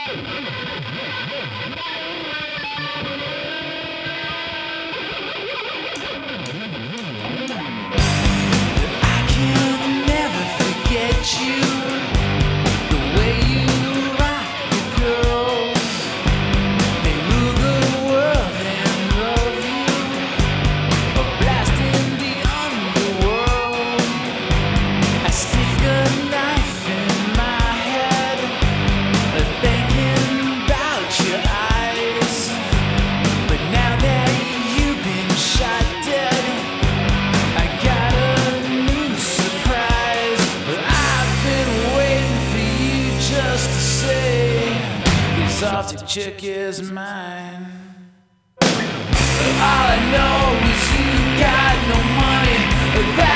I can never forget you, the way you rock the girls. They rule the world and love you, a blast in the underworld. I stick a knife in my head, thinking about your eyes. But now that you've been shot dead, I got a new surprise. I've been waiting for you just to say this Arctic chick is mine. All I know is you got no money.